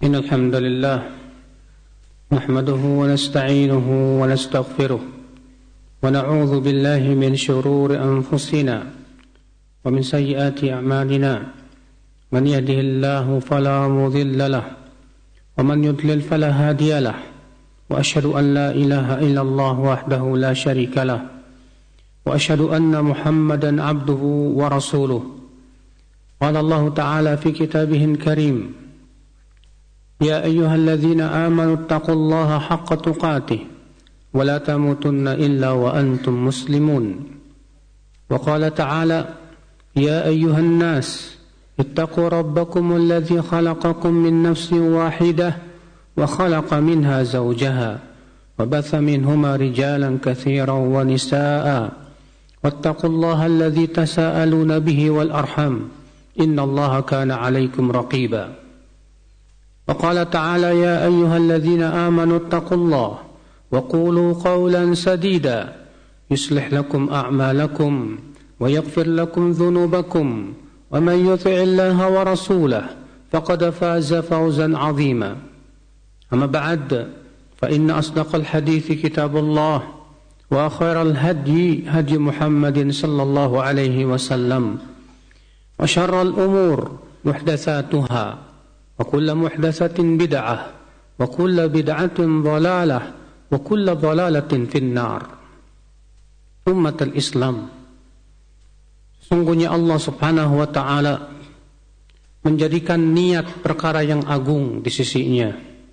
إن الحمد لله نحمده ونستعينه ونستغفره ونعوذ بالله من شرور أنفسنا ومن سيئات أعمالنا من يهده الله فلا مضل له ومن يضلل فلا هادي له وأشهد أن لا إله إلا الله وحده لا شريك له وأشهد أن محمدا عبده ورسوله قال الله تعالى في كتابه الكريم يا أيها الذين آمنوا اتقوا الله حق تقاته ولا تموتن إلا وأنتم مسلمون وقال تعالى يا أيها الناس اتقوا ربكم الذي خلقكم من نفس واحدة وخلق منها زوجها وبث منهما رجالا كثيرا ونساء واتقوا الله الذي تساءلون به والأرحام إن الله كان عليكم رقيبا وقال تعالى يا أيها الذين آمنوا اتقوا الله وقولوا قولا سديدا يصلح لكم أعمالكم ويغفر لكم ذنوبكم ومن يطع الله ورسوله فقد فاز فوزا عظيما أما بعد فإن أصدق الحديث كتاب الله وخير الهدي هدي محمد صلى الله عليه وسلم وشر الأمور محدثاتها وكل محدثة بدعة وكل بدعة ضلالة وكل ضلالة في النار. Umat al-Islam, sungguhnya Allah subhanahu wa ta'ala menjadikan niat perkara yang agung di sisinya.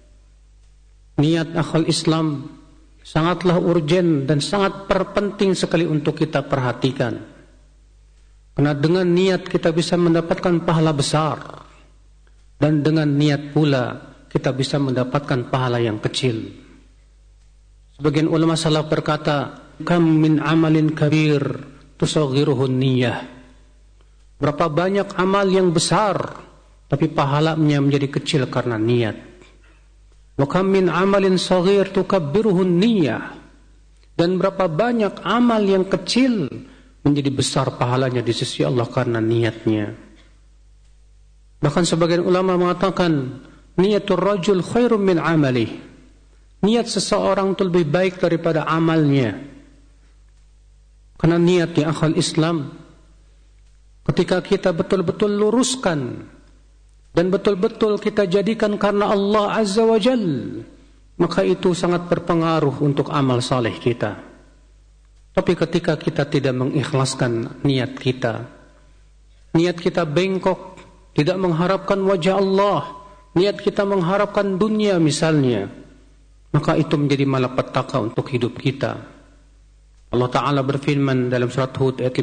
Niat akhal Islam sangatlah urgen dan sangat penting sekali untuk kita perhatikan. Karena dengan niat kita bisa mendapatkan pahala besar. Dan dengan niat pula kita bisa mendapatkan pahala yang kecil. Sebagian ulama salaf berkata, kam min amalin kabir tusaghiruhu niyyah. Berapa banyak amal yang besar tapi pahalanya menjadi kecil karena niat. Wa kam min amalin saghir tukabbiruhu niyyah. Dan berapa banyak amal yang kecil menjadi besar pahalanya di sisi Allah karena niatnya. Bahkan sebagian ulama mengatakan niatul rajul khairum min amalih. Niat seseorang itu lebih baik daripada amalnya. Karena niat di akhal Islam, ketika kita betul-betul luruskan dan betul-betul kita jadikan karena Allah Azza wa Jal, maka itu sangat berpengaruh untuk amal saleh kita. Tapi ketika kita tidak mengikhlaskan niat kita bengkok, tidak mengharapkan wajah Allah, niat kita mengharapkan dunia misalnya, maka itu menjadi malapetaka untuk hidup kita. Allah Ta'ala berfirman dalam surat Hud ayat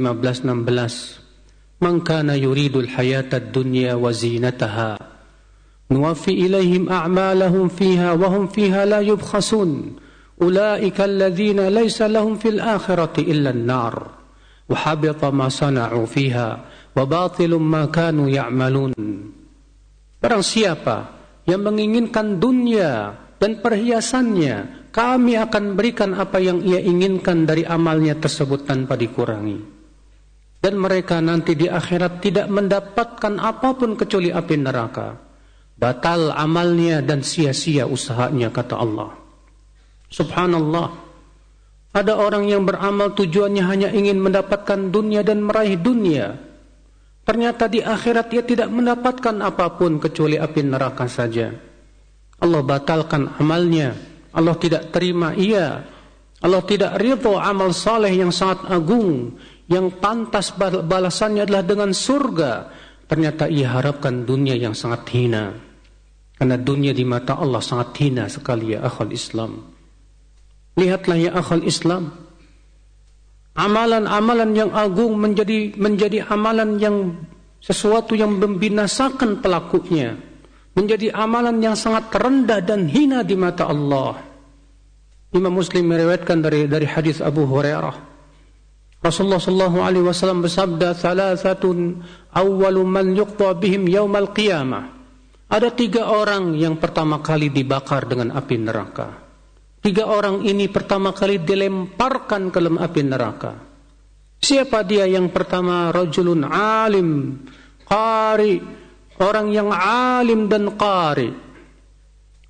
15-16, man kana yuridul hayatad dunya wa zinataha nuwaffi ilaihim a'malahum fiha wa hum fiha la yubkhasun ulaika alladhina laysa lahum fil akhirati illa an-nar wa habita ma sana'u fiha wa batilum ma kanu ya'malun. Barang siapa yang menginginkan dunia dan perhiasannya, kami akan berikan apa yang ia inginkan dari amalnya tersebut tanpa dikurangi. Dan mereka nanti di akhirat tidak mendapatkan apapun kecuali api neraka. Batal amalnya dan sia-sia usahanya, kata Allah. Subhanallah. Ada orang yang beramal tujuannya hanya ingin mendapatkan dunia dan meraih dunia. Ternyata di akhirat dia tidak mendapatkan apapun kecuali api neraka saja. Allah batalkan amalnya. Allah tidak terima ia. Allah tidak ridha amal saleh yang sangat agung, yang pantas balasannya adalah dengan surga. Ternyata ia harapkan dunia yang sangat hina. Karena dunia di mata Allah sangat hina sekali, ya akhal Islam. Lihatlah ya akhal Islam. Amalan-amalan yang agung menjadi amalan yang sesuatu yang membinasakan pelakunya, menjadi amalan yang sangat rendah dan hina di mata Allah. Imam Muslim meriwayatkan dari hadis Abu Hurairah, Rasulullah sallallahu alaihi wasallam bersabda, "Thalathatun awwalu man yuqta bihim yaumal qiyamah." Ada 3 orang yang pertama kali dibakar dengan api neraka. 3 orang ini pertama kali dilemparkan ke dalam api neraka. Siapa dia? Yang pertama, rajulun alim, qari, orang yang alim dan qari.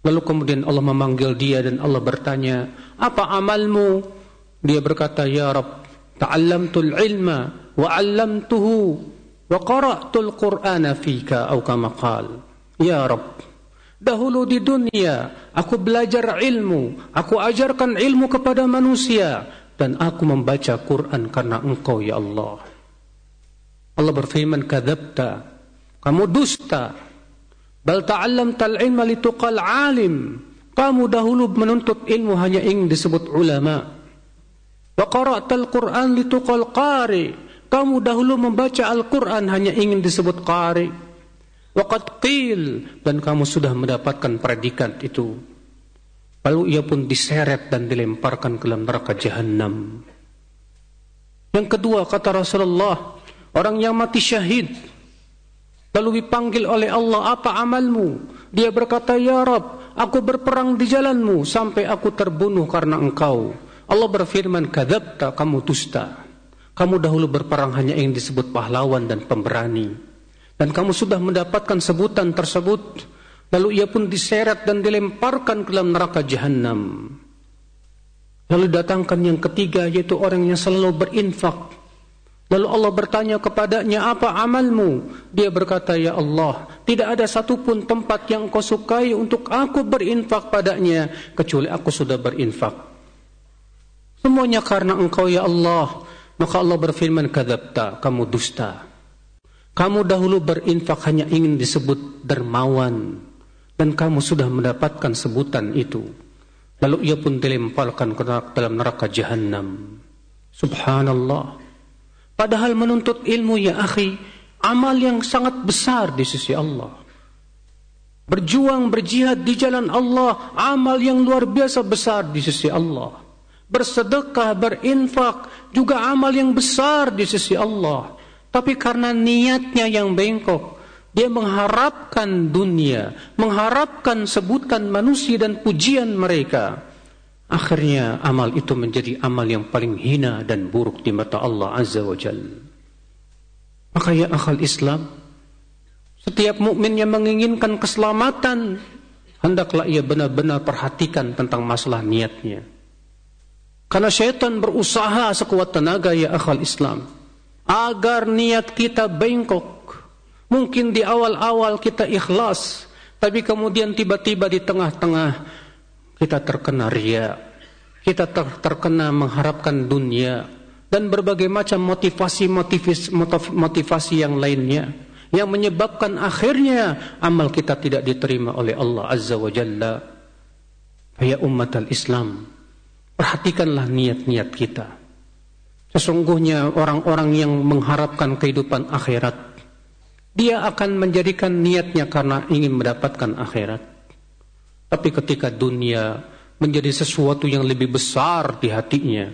Lalu kemudian Allah memanggil dia dan Allah bertanya, apa amalmu? Dia berkata, ya Rabb, ta'allamtul ilma wa 'allamtuhu wa qara'tul Qur'ana fika, atau kama qala. Ya Rabb, dahulu di dunia aku belajar ilmu, aku ajarkan ilmu kepada manusia, dan aku membaca Quran karena Engkau ya Allah. Allah berfirman, kadzabta, kamu dusta. Bal ta'allamtal ilma lituqal alim. Kamu dahulu menuntut ilmu hanya ingin disebut ulama. Wa qara'tal Qur'an lituqal qari. Kamu dahulu membaca Al-Qur'an hanya ingin disebut qari. Wa qad qil, dan kamu sudah mendapatkan predikat itu. Lalu ia pun diseret dan dilemparkan ke dalam neraka jahanam. Yang kedua, kata Rasulullah, orang yang mati syahid lalu dipanggil oleh Allah, apa amalmu? Dia berkata, ya Rabb, aku berperang di jalanmu sampai aku terbunuh karena Engkau. Allah berfirman, kadzabta, kamu dusta. Kamu dahulu berperang hanya ingin disebut pahlawan dan pemberani, dan kamu sudah mendapatkan sebutan tersebut. Lalu ia pun diseret dan dilemparkan ke dalam neraka jahanam. Lalu datangkan yang ketiga, yaitu orang yang selalu berinfak. Lalu Allah bertanya kepadanya, apa amalmu? Dia berkata, ya Allah, tidak ada satupun tempat yang Engkau sukai untuk aku berinfak padanya, kecuali aku sudah berinfak. Semuanya karena Engkau ya Allah. Maka Allah berfirman, kadzabta, kamu dusta. Kamu dahulu berinfak hanya ingin disebut dermawan, dan kamu sudah mendapatkan sebutan itu. Lalu ia pun dilemparkan ke dalam neraka jahanam. Subhanallah. Padahal menuntut ilmu ya akhi, amal yang sangat besar di sisi Allah. Berjuang, berjihad di jalan Allah, amal yang luar biasa besar di sisi Allah. Bersedekah, berinfak, juga amal yang besar di sisi Allah. Tapi karena niatnya yang bengkok, dia mengharapkan dunia, mengharapkan sebutan manusia dan pujian mereka. Akhirnya amal itu menjadi amal yang paling hina dan buruk di mata Allah Azza wa Jalla. Maka ya akhal Islam, setiap mukmin yang menginginkan keselamatan, hendaklah ia benar-benar perhatikan tentang masalah niatnya. Karena syaitan berusaha sekuat tenaga ya akhal Islam, agar niat kita bengkok. Mungkin di awal-awal kita ikhlas, tapi kemudian tiba-tiba di tengah-tengah kita terkena riya, kita terkena mengharapkan dunia, dan berbagai macam motivasi yang lainnya, yang menyebabkan akhirnya amal kita tidak diterima oleh Allah Azza wa Jalla. Ya ummatal Islam, perhatikanlah niat-niat kita. Sesungguhnya orang-orang yang mengharapkan kehidupan akhirat, dia akan menjadikan niatnya karena ingin mendapatkan akhirat. Tapi ketika dunia menjadi sesuatu yang lebih besar di hatinya,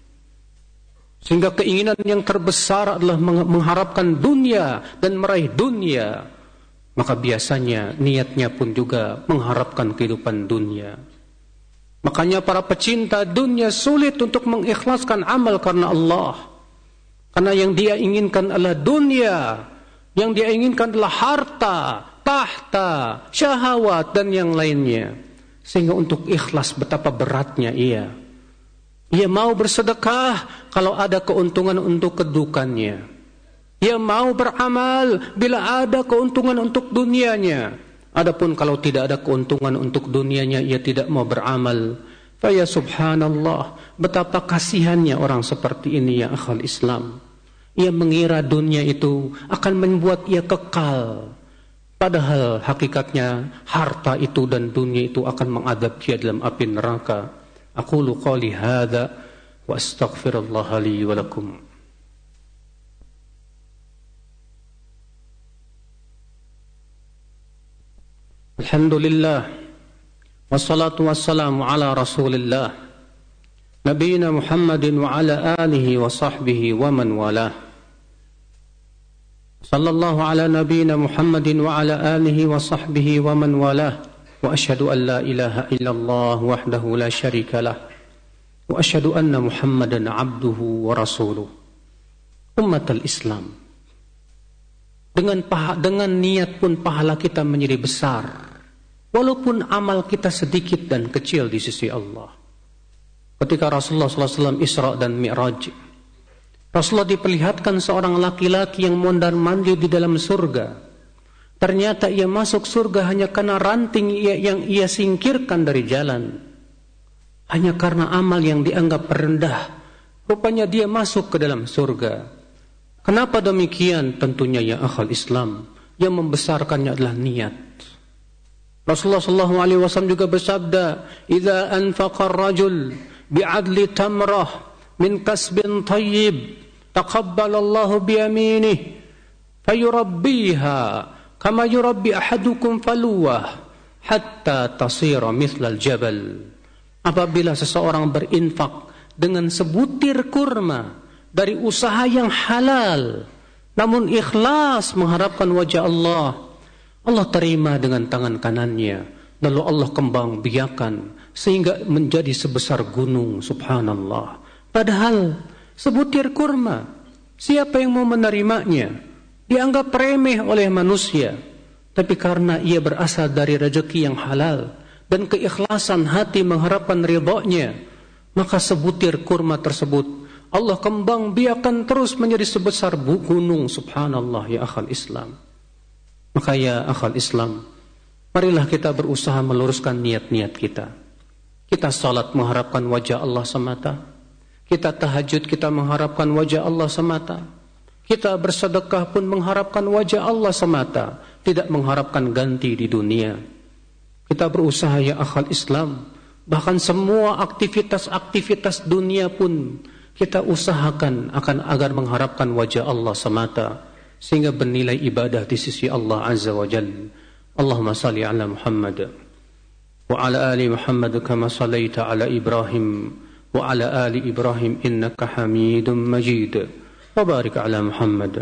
sehingga keinginan yang terbesar adalah mengharapkan dunia dan meraih dunia, maka biasanya niatnya pun juga mengharapkan kehidupan dunia. Makanya para pecinta dunia sulit untuk mengikhlaskan amal karena Allah. Karena yang dia inginkan adalah dunia, yang dia inginkan adalah harta, tahta, syahwat, dan yang lainnya. Sehingga untuk ikhlas betapa beratnya ia. Ia mau bersedekah kalau ada keuntungan untuk kedudukannya. Ia mau beramal bila ada keuntungan untuk dunianya. Adapun kalau tidak ada keuntungan untuk dunianya, ia tidak mau beramal. Faya subhanallah, betapa kasihannya orang seperti ini ya akhal Islam. Ia mengira dunia itu akan membuat ia kekal. Padahal hakikatnya harta itu dan dunia itu akan mengadab dia dalam api neraka. Aqulu qali hadza wa astaghfirullah li wa lakum. Alhamdulillah wassalatu wassalamu ala Rasulillah nabiyina Muhammadin wa ala alihi wa sahbihi wa man walah. Sallallahu ala nabiyyina Muhammadin wa ala alihi wa sahbihi wa man walah. Wa asyhadu an la ilaha illallah wahdahu la syarika lah. Wa asyhadu anna Muhammadan abduhu wa rasuluh. Ummatul Islam, dengan niat pun pahala kita menjadi besar. walaupun amal kita sedikit dan kecil di sisi Allah. Ketika Rasulullah SAW Isra dan Mi'raj, Rasulullah diperlihatkan seorang laki-laki yang mondar-mandir di dalam surga. Ternyata ia masuk surga hanya karena ranting yang ia singkirkan dari jalan. Hanya karena amal yang dianggap rendah, rupanya dia masuk ke dalam surga. Kenapa demikian? Tentunya ya akhal Islam, yang membesarkannya adalah niat. Rasulullah SAW juga bersabda, "Idza anfaqa ar-rajul bi'adli tamrah min kasbin tayyib, taqabbalallahu bi yaminih, fayurabbiha kama yurabbi ahadukum faluwah hatta tasira mithlal jabal." Apabila seseorang berinfak dengan sebutir kurma dari usaha yang halal, namun ikhlas mengharapkan wajah Allah, Allah terima dengan tangan kanannya, lalu Allah kembang biakan sehingga menjadi sebesar gunung. Subhanallah. Padahal sebutir kurma, siapa yang mau menerimanya? Dianggap remeh oleh manusia. Tapi karena ia berasal dari rezeki yang halal dan keikhlasan hati mengharapkan ridha-Nya, maka sebutir kurma tersebut Allah kembang biakan terus menjadi sebesar gunung. Subhanallah ya akhal Islam. Maka ya akhal Islam, marilah kita berusaha meluruskan niat-niat kita. Kita salat mengharapkan wajah Allah semata. Kita tahajud kita mengharapkan wajah Allah semata. Kita bersedekah pun mengharapkan wajah Allah semata, tidak mengharapkan ganti di dunia. Kita berusaha ya akhal Islam, bahkan semua aktivitas-aktivitas dunia pun kita usahakan agar mengharapkan wajah Allah semata, sehingga bernilai ibadah di sisi Allah Azza wa Jalla. Allahumma salli ala Muhammad wa ala ali Muhammad kama sallaita ala Ibrahim wa ala ali Ibrahim innaka Hamidum Majid. Wa barik ala Muhammad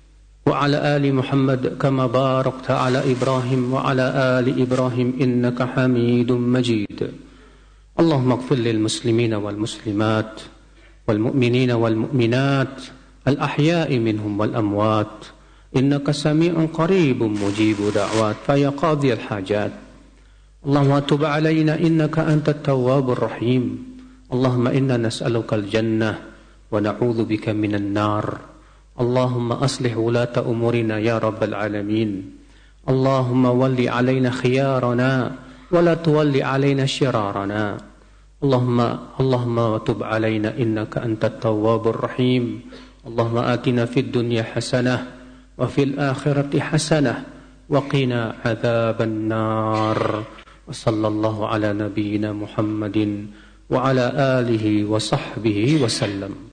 wa ala ali Muhammad kama barakta ala Ibrahim wa ala ali Ibrahim innaka Hamidum Majid. Allahumma ighfir lil muslimina wal muslimat wal mu'minina wal mu'minat al ahya'i minhum wal amwat innaka sami'un qaribun mujibud da'wat fa ya qadhi al hajat. Allahumma tub alaina innaka antat tawwabur rahim. Allahumma inna nas'aluka al jannah wa na'udzu bika minan nar. Allahumma aslih wulata umurina ya rabbal alamin. Allahumma walli alaina khiyarana wa la tuwalli alaina shirarana. Allahumma tub alaina innaka antat tawwabur rahim. Allahumma atina fid dunya hasanah wa fil akhirati hasanah wa qina adzaban nar. Wa sallallahu ala nabiyyina Muhammadin wa ala alihi wa sahbihi wa sallam.